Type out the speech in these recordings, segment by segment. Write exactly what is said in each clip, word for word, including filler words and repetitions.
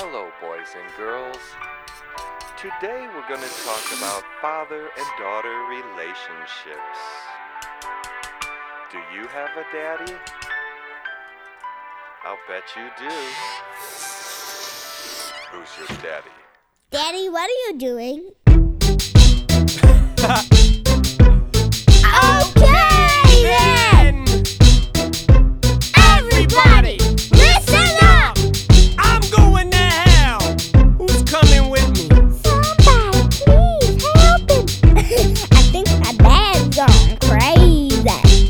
Hello, boys and girls. Today we're going to talk about father and daughter relationships. Do you have a daddy? I'll bet you do. Who's your daddy? Daddy, what are you doing? Okay then! Everybody, listen up! I'm going to hell! Who's coming with me? Somebody, please help him! I think my dad's gone crazy.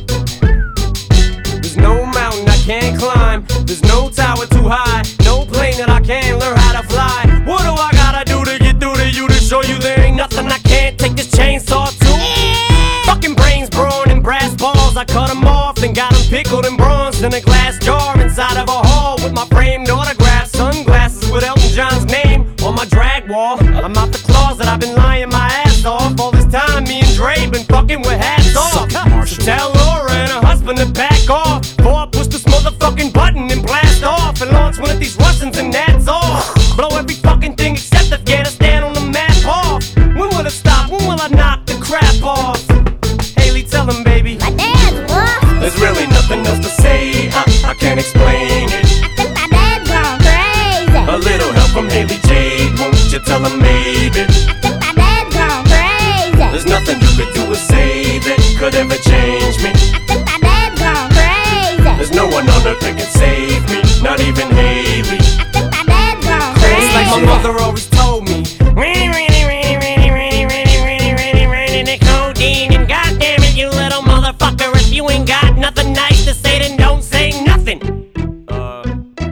There's no mountain I can't climb. There's no tower too high. No plane that I can't learn how to fly. What do I gotta do to get through to you to show you there ain't nothing I can't take this chainsaw to? Fucking brains, brawn, and brass balls. I cut them off, then got them pickled and bronzed in a glass jar inside of a hall with my framed autograph, sunglasses with Elton John's name on my drag wall. I'm out the closet, I've been lying my ass off. All this time, me and Dre been fucking with hats off. So tell Laura and her husband to back off, before I push this motherfucking button and blast off and launch one of these Russians and that's off. Blow every fucking thing except Afghanistan on the map off. When will it stop? When will I knock the crap off? Haley, tell him, baby. My dad's lost. There's really nothing else to say. I, I can't explain it. I think my dad's gone crazy. A little help from Haley Jade, won't you tell him maybe? I think my dad's gone crazy. There's nothing you could do or say that could ever change me. I think my dad's gone crazy. There's no one on earth that can save me, not even Haley. I think my dad's gone crazy. It's like my mother always told me, really, really, really, really, really, really, really, really, really, the codeine. And goddamn it, you little motherfucker, if you ain't got nothing nice to say, then don't say nothing. Uh,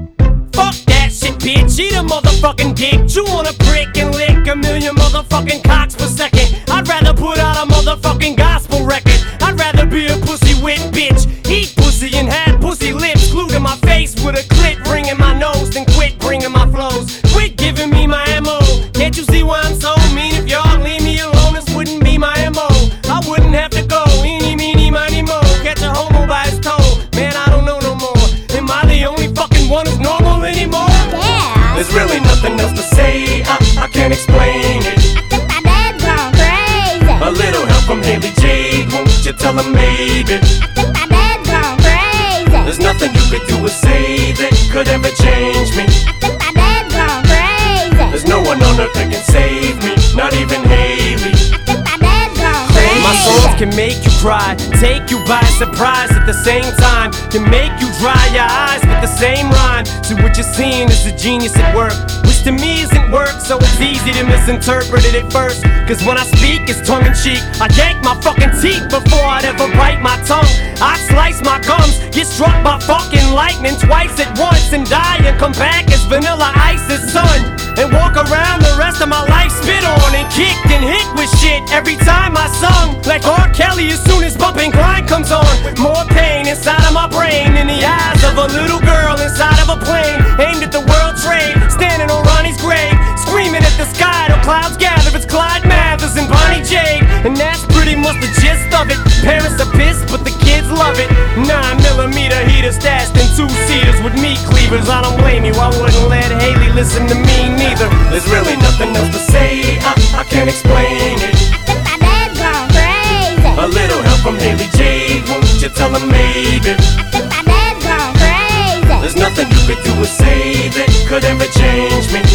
fuck that shit, bitch. Eat a motherfucking dick. Chew on a brick and lick a million motherfucking cocks per second. I'd rather put out a motherfucking gospel record. I'd rather be a pussy whip bitch. Eat pussy and have pussy lips glued to my face with a clit ring in my nose. Then quit bringing my flows. Quit giving me my M O. Can't you see why I'm so mean? If y'all leave me alone, this wouldn't be my M O. I wouldn't have to go. Eeny, meeny, miny, mo. Catch a homo by his toe. Man, I don't know no more. Am I the only fucking one who's normal anymore? Yeah. There's really nothing else to say. I, I can't explain it. I think my dad's gone crazy. A little help from Haley Jade, won't you tell him maybe? I think my dad's gone crazy. There's nothing you could do or say that could ever change me. I think my dad's gone crazy. There's no one on earth that can save me, not even Haley. I think my dad's gone crazy. My songs can make you cry, take you by surprise at the same time. Can make you dry your eyes with the same rhyme. So what you're seeing is a genius at work, which to me isn't work, so it's easy to misinterpret it at first. Cause when I speak, it's tongue-in-cheek. I yank my fucking teeth before I'd ever bite my tongue. I slice my gums, get struck by fucking lightning twice at once, and die and come back as Vanilla Ice's son. And walk around the rest of my life spit on and kicked and hit with shit every time I sung. Like R. Kelly as soon as bumping grind comes on. More pain inside of my brain than the eyes of a little girl inside of a plane aimed at the World Trade, standing on Ronnie's grave, screaming at the sky till clouds gather. It's Clyde Mathers and Bonnie Jade, and that's pretty much the gist of it. Parents are pissed, but the kids love it. Nine millimeter heater stashed in two seaters with meat cleavers. I don't blame you, I wouldn't let Haley listen to me neither. There's really nothing else to say, I, I can't explain it. I think my dad's gone crazy. A little help from Haley Jade, won't you tell him maybe? I think my dad's gone crazy. There's nothing you could do or say that could ever change me.